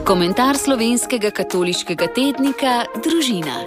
Komentar slovenskega katoliškega tednika Družina.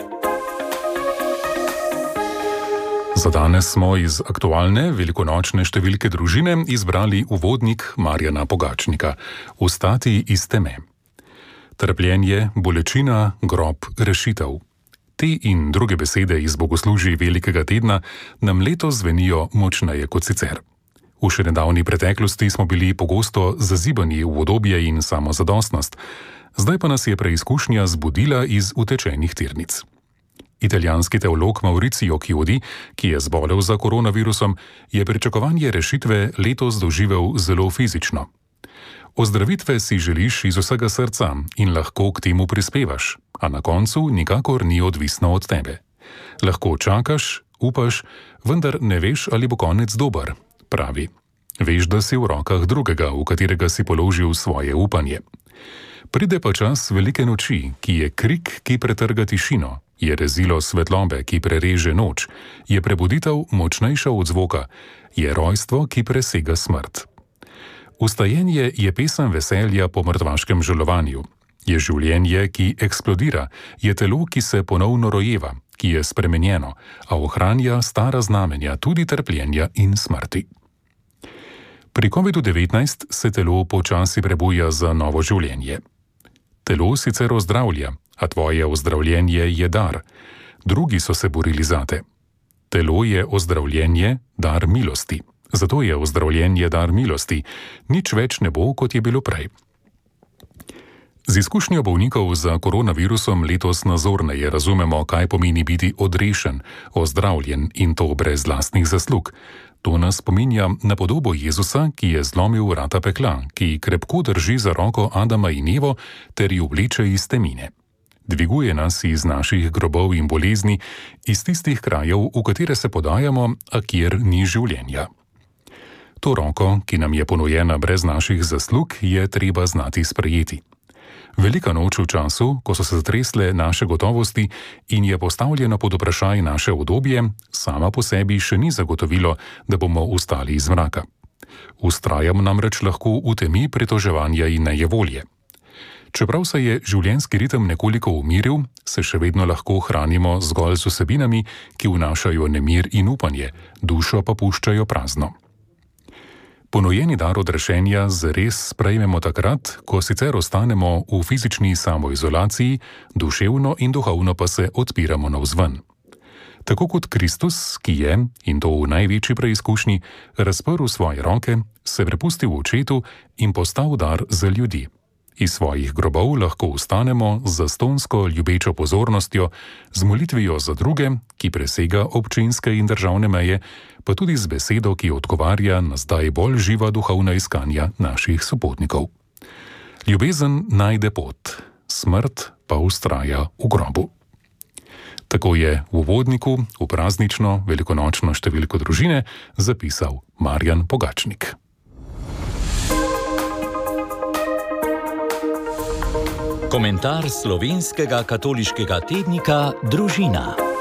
Za danes smo iz aktualne velikonočne številke Družine izbrali uvodnik Marjana Pogačnika. Vstati iz teme. Trpljenje, bolečina, grob, rešitev. Te in druge besede iz bogoslužij velikega tedna nam letos zvenijo močneje kot sicer. V še nedavni preteklosti smo bili pogosto zazibani v udobje in samozadostnost, zdaj pa nas je preizkušnja zbudila iz utečenih tirnic. Italijanski teolog Mauricio Chiodi, ki je zbolel za koronavirusom, je pričakovanje rešitve letos doživel zelo fizično. Ozdravitve si želiš iz vsega srca in lahko k temu prispevaš, a na koncu nikakor ni odvisno od tebe. Lahko čakaš, upaš, vendar ne veš, ali bo konec dober, pravi. Veš, da si v rokah drugega, v katerega si položil svoje upanje. Pride pa čas velike noči, ki je krik, ki pretrga tišino, je rezilo svetlobe, ki prereže noč, je prebuditev močnejša od zvoka, je rojstvo, ki presega smrt. Vstajenje je pesem veselja po mrtvaškem žalovanju. Je življenje, ki eksplodira, je telo, ki se ponovno rojeva, ki je spremenjeno, a ohranja stara znamenja tudi trpljenja in smrti. Pri COVID-19 se telo počasi prebuja za novo življenje. Telo sicer ozdravlja, a tvoje ozdravljenje je dar. Drugi so se borili zate. Telo je ozdravljenje, dar milosti. Zato je ozdravljenje dar milosti. Nič več ne bo, kot je bilo prej. Z izkušnjo bolnikov za koronavirusom letos nazorneje razumemo, kaj pomeni biti odrešen, ozdravljen in to brez lastnih zaslug. To nas spominja na podobo Jezusa, ki je zlomil vrata pekla, ki krepko drži za roko Adama in Evo ter ju vleče iz temine. Dviguje nas iz naših grobov in bolezni, iz tistih krajev, v katere se podajamo, a kjer ni življenja. To roko, ki nam je ponujena brez naših zaslug, je treba znati sprejeti. Velika noč v času, ko so se zatresle naše gotovosti in je postavljeno pod vprašaj naše udobje, sama po sebi še ni zagotovilo, da bomo vstali iz mraka. Vztrajamo namreč lahko v temi pritoževanja in nejevolje. Čeprav se je življenjski ritem nekoliko umiril, se še vedno lahko hranimo zgolj z vsebinami, ki vnašajo nemir in upanje, dušo pa puščajo prazno. Ponujeni dar odrešenja zares sprejmemo takrat, ko sicer ostanemo v fizični samoizolaciji, duševno in duhovno pa se odpiramo navzven. Tako kot Kristus, ki je, in to v največji preizkušnji, razprl svoje roke, se prepustil očetu in postal dar za ljudi. Iz svojih grobov lahko vstanemo z zastonsko ljubečo pozornostjo, z molitvijo za druge, ki presega občinske in državne meje, pa tudi z besedo, ki odgovarja na zdaj bolj živa duhovna iskanja naših sopotnikov. Ljubezen najde pot, smrt pa vztraja v grobu. Tako je v uvodniku v praznično velikonočno številko Družine zapisal Marjan Pogačnik. Komentar slovenskega katoliškega tednika Družina.